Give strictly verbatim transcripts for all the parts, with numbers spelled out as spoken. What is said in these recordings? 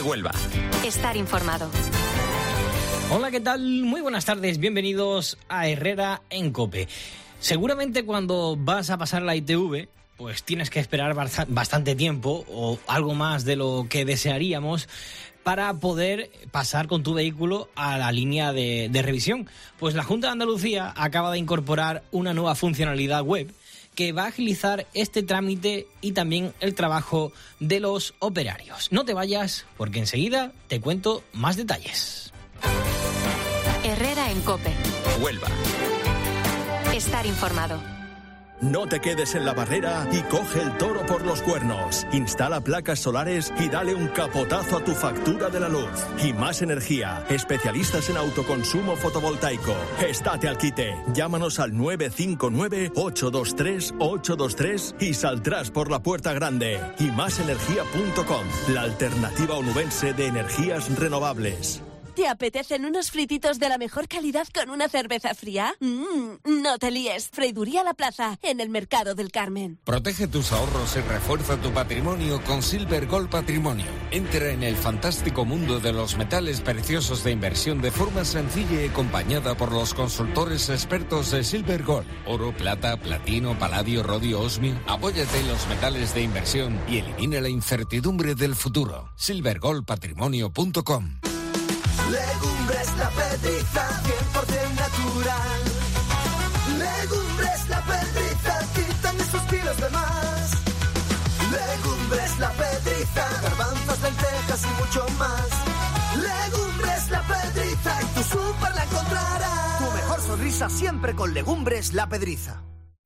Huelva. Estar informado. Hola, ¿qué tal? Muy buenas tardes, bienvenidos a Herrera en COPE. Seguramente cuando vas a pasar la I T V, pues tienes que esperar bastante tiempo o algo más de lo que desearíamos para poder pasar con tu vehículo a la línea de, de revisión. Pues la Junta de Andalucía acaba de incorporar una nueva funcionalidad web que va a agilizar este trámite y también el trabajo de los operarios. No te vayas, porque enseguida te cuento más detalles. Herrera en COPE. Huelva. Estar informado. No te quedes en la barrera y coge el toro por los cuernos. Instala placas solares y dale un capotazo a tu factura de la luz. Y Más Energía, especialistas en autoconsumo fotovoltaico. Estate al quite. Llámanos al nueve cinco nueve, ocho dos tres, ocho dos tres y saldrás por la puerta grande. y más energía punto com, la alternativa onubense de energías renovables. ¿Te apetecen unos frititos de la mejor calidad con una cerveza fría? Mmm, no te líes. Freiduría La Plaza, en el Mercado del Carmen. Protege tus ahorros y refuerza tu patrimonio con Silver Gold Patrimonio. Entra en el fantástico mundo de los metales preciosos de inversión de forma sencilla y acompañada por los consultores expertos de Silver Gold. Oro, plata, platino, paladio, rodio, osmio. Apóyate en los metales de inversión y elimina la incertidumbre del futuro. silver gold patrimonio punto com. Legumbres La Pedriza, cien por ciento natural. Legumbres La Pedriza, quitan esos kilos de más. Legumbres La Pedriza, garbanzos, lentejas y mucho más. Legumbres La Pedriza, en tu súper la encontrarás. Tu mejor sonrisa siempre con Legumbres La Pedriza.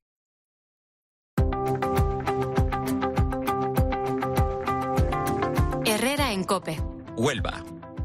Herrera en COPE. Huelva.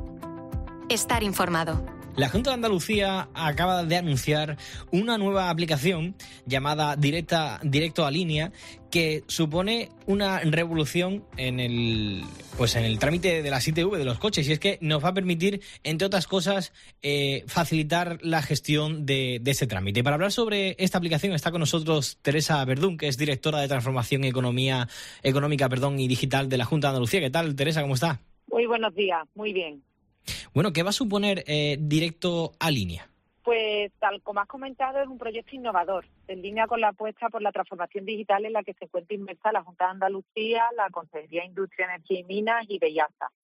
Estar informado. La Junta de Andalucía acaba de anunciar una nueva aplicación llamada Directa, Directo a Línea, que supone una revolución en el, pues en el trámite de las I T V de los coches, y es que nos va a permitir, entre otras cosas, eh, facilitar la gestión de, de ese trámite. Para hablar sobre esta aplicación está con nosotros Teresa Verdún, que es directora de Transformación y Economía, Económica perdón, y Digital de la Junta de Andalucía. ¿Qué tal, Teresa? ¿Cómo está? Muy buenos días, muy bien. Bueno, ¿qué va a suponer eh, Directo a Línea? Pues, tal como has comentado, es un proyecto innovador, en línea con la apuesta por la transformación digital en la que se encuentra inmersa la Junta de Andalucía, la Consejería de Industria, Energía y Minas y Bellasa.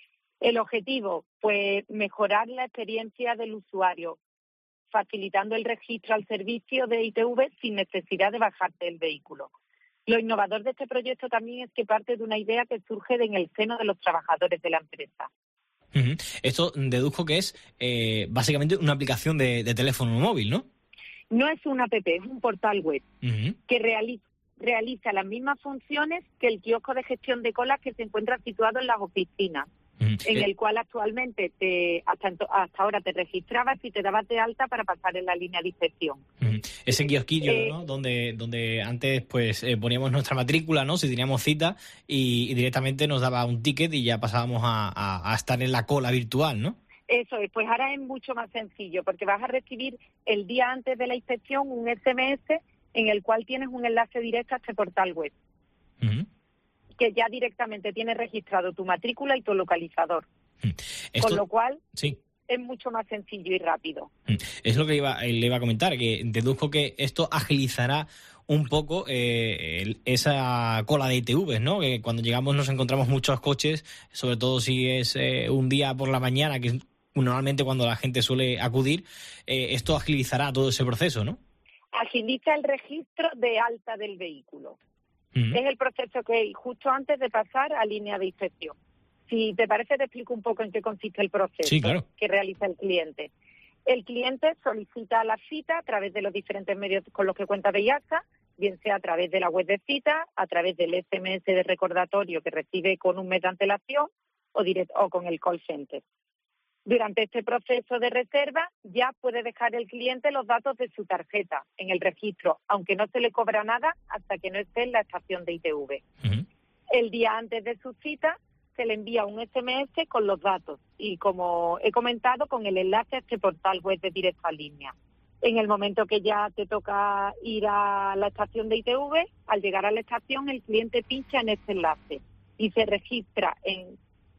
El objetivo, pues, mejorar la experiencia del usuario, facilitando el registro al servicio de I T V sin necesidad de bajarte del vehículo. Lo innovador de este proyecto también es que parte de una idea que surge en el seno de los trabajadores de la empresa. Uh-huh. Esto deduzco que es eh, básicamente una aplicación de, de teléfono móvil, ¿no? No es una app, es un portal web uh-huh. que realiza, realiza las mismas funciones que el kiosco de gestión de colas que se encuentra situado en las oficinas, uh-huh. en eh... el cual actualmente te, hasta, hasta ahora te registrabas y te dabas de alta para pasar en la línea de inspección. Uh-huh. Ese kiosquillo, eh, ¿no? Donde, donde antes pues eh, poníamos nuestra matrícula, ¿no? Si teníamos cita y, y directamente nos daba un ticket y ya pasábamos a, a, a estar en la cola virtual, ¿no? Eso es, pues ahora es mucho más sencillo porque vas a recibir el día antes de la inspección un ese eme ese en el cual tienes un enlace directo a este portal web. Uh-huh. Que ya directamente tiene registrado tu matrícula y tu localizador. Esto, con lo cual sí. es mucho más sencillo y rápido. Es lo que iba, le iba a comentar, que deduzco que esto agilizará un poco eh, el, esa cola de I T Vs, ¿no? Que cuando llegamos nos encontramos muchos coches, sobre todo si es eh, un día por la mañana, que es normalmente cuando la gente suele acudir, eh, esto agilizará todo ese proceso, ¿no? Agiliza el registro de alta del vehículo. Uh-huh. Es el proceso que hay justo antes de pasar a línea de inspección. Si te parece, te explico un poco en qué consiste el proceso sí, claro. que realiza el cliente. El cliente solicita la cita a través de los diferentes medios con los que cuenta Bellasa, bien sea a través de la web de cita, a través del ese eme ese de recordatorio que recibe con un mes de antelación o, direct, o con el call center. Durante este proceso de reserva ya puede dejar el cliente los datos de su tarjeta en el registro, aunque no se le cobra nada hasta que no esté en la estación de I T V. Uh-huh. El día antes de su cita se le envía un ese eme ese con los datos y, como he comentado, con el enlace a este portal web de Directo a Línea. En el momento que ya te toca ir a la estación de I T V, al llegar a la estación el cliente pincha en este enlace y se registra en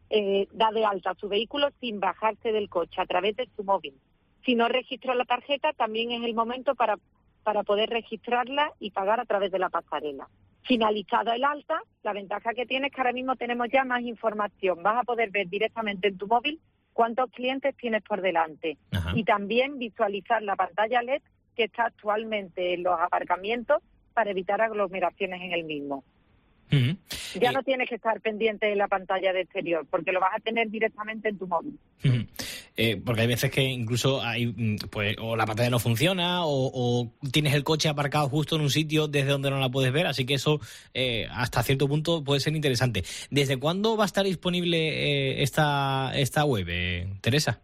eh, da de alta su vehículo sin bajarse del coche a través de su móvil. Si no registró la tarjeta, también es el momento para, para poder registrarla y pagar a través de la pasarela. Finalizado el alta, la ventaja que tiene es que ahora mismo tenemos ya más información. Vas a poder ver directamente en tu móvil cuántos clientes tienes por delante. Ajá. Y también visualizar la pantalla L E D que está actualmente en los aparcamientos para evitar aglomeraciones en el mismo. Uh-huh. Ya eh, no tienes que estar pendiente de la pantalla de exterior, porque lo vas a tener directamente en tu móvil. Uh-huh. Eh, porque hay veces que incluso hay, pues, o la pantalla no funciona o, o tienes el coche aparcado justo en un sitio desde donde no la puedes ver, así que eso eh, hasta cierto punto puede ser interesante. ¿Desde cuándo va a estar disponible eh, esta esta web, eh, Teresa?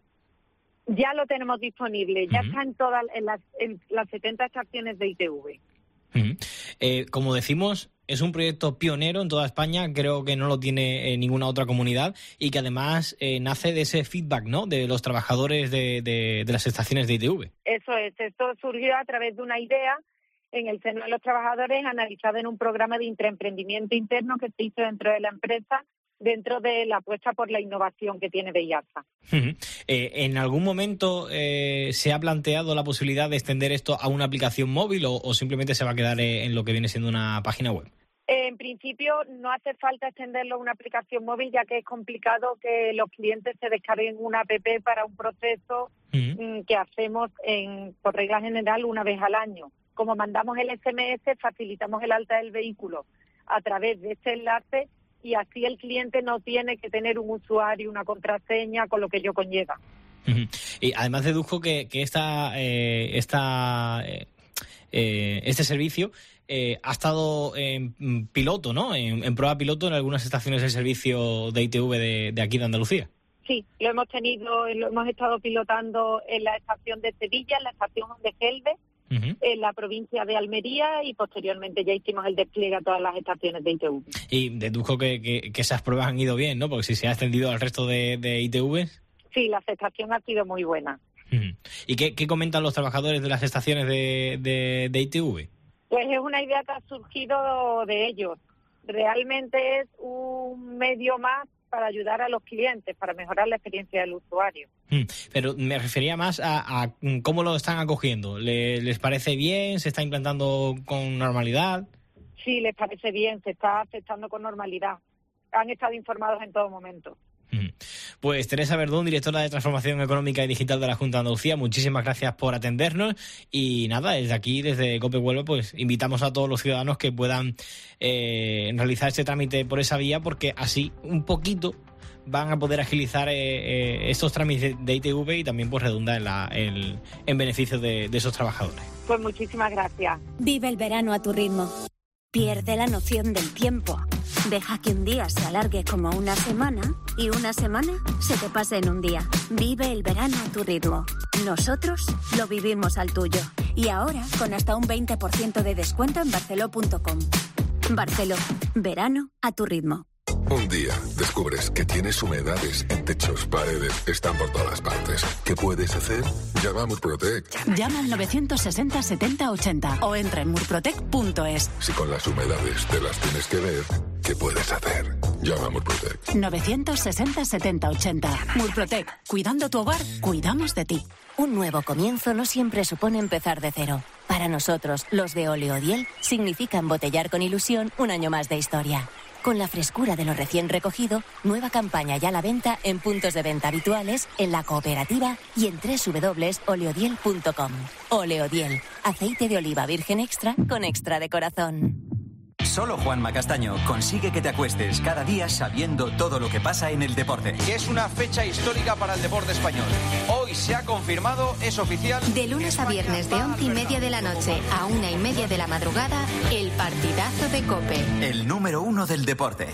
Ya lo tenemos disponible, ya uh-huh. está en todas en las, en las setenta estaciones de I T V. Uh-huh. Eh, como decimos, es un proyecto pionero en toda España, creo que no lo tiene eh, ninguna otra comunidad y que además eh, nace de ese feedback, ¿no?, de los trabajadores de, de, de las estaciones de I T V. Eso es, esto surgió a través de una idea en el seno de los trabajadores analizada en un programa de intraemprendimiento interno que se hizo dentro de la empresa, dentro de la apuesta por la innovación que tiene Bellasa. Uh-huh. Eh, ¿En algún momento eh, se ha planteado la posibilidad de extender esto a una aplicación móvil o, o simplemente se va a quedar en lo que viene siendo una página web? En principio no hace falta extenderlo a una aplicación móvil, ya que es complicado que los clientes se descarguen una app para un proceso uh-huh. que hacemos en, por regla general una vez al año. Como mandamos el ese eme ese, facilitamos el alta del vehículo a través de este enlace y así el cliente no tiene que tener un usuario, una contraseña, con lo que ello conlleva. Uh-huh. Y además deduzco que, que esta, eh, esta, eh, eh, este servicio eh, ha estado en piloto, ¿no?, en, en prueba piloto en algunas estaciones del servicio de I T V de, de aquí de Andalucía. Sí, lo hemos tenido, lo hemos estado pilotando en la estación de Sevilla, en la estación de Gelbe, uh-huh. en la provincia de Almería y posteriormente ya hicimos el despliegue a todas las estaciones de I T V. Y deduzco que, que, que esas pruebas han ido bien, ¿no?, porque si se ha extendido al resto de, de I T V. Sí, la aceptación ha sido muy buena. Uh-huh. ¿Y qué, qué comentan los trabajadores de las estaciones de, de, de I T V? Pues es una idea que ha surgido de ellos. Realmente es un medio más para ayudar a los clientes, para mejorar la experiencia del usuario. Pero me refería más a, a cómo lo están acogiendo. ¿Le, ¿Les parece bien? ¿Se está implantando con normalidad? Sí, les parece bien, se está aceptando con normalidad. Han estado informados en todo momento. Pues Teresa Verdún, directora de Transformación Económica y Digital de la Junta de Andalucía, muchísimas gracias por atendernos y nada, desde aquí, desde COPE Huelva, pues invitamos a todos los ciudadanos que puedan eh, realizar este trámite por esa vía, porque así un poquito van a poder agilizar eh, eh, estos trámites de I T V y también pues redunda en, la, en, en beneficio de, de esos trabajadores. Pues muchísimas gracias. Vive el verano a tu ritmo. Pierde la noción del tiempo. Deja que un día se alargue como una semana y una semana se te pase en un día. Vive el verano a tu ritmo. Nosotros lo vivimos al tuyo. Y ahora con hasta un veinte por ciento de descuento en barceló punto com. Barceló. Verano a tu ritmo. Un día descubres que tienes humedades en techos, paredes, están por todas partes. ¿Qué puedes hacer? Llama a Murprotec. Llama al novecientos sesenta setenta ochenta o entra en murprotec punto es. Si con las humedades te las tienes que ver, ¿qué puedes hacer? Llama a Murprotec. novecientos sesenta setenta ochenta. Murprotec. Cuidando tu hogar, cuidamos de ti. Un nuevo comienzo no siempre supone empezar de cero. Para nosotros, los de Oleodiel, significa embotellar con ilusión un año más de historia. Con la frescura de lo recién recogido, nueva campaña ya a la venta en puntos de venta habituales, en la cooperativa y en doble u doble u doble u punto oleodiel punto com. Oleodiel, aceite de oliva virgen extra con extra de corazón. Solo Juanma Castaño consigue que te acuestes cada día sabiendo todo lo que pasa en el deporte. Que es una fecha histórica para el deporte español. Hoy se ha confirmado, es oficial. De lunes a viernes de once y media de la noche a una y media de la madrugada, el partidazo de COPE. El número uno del deporte.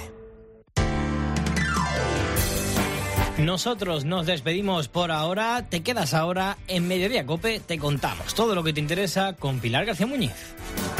Nosotros nos despedimos por ahora. Te quedas ahora en Mediodía COPE. Te contamos todo lo que te interesa con Pilar García Muñiz.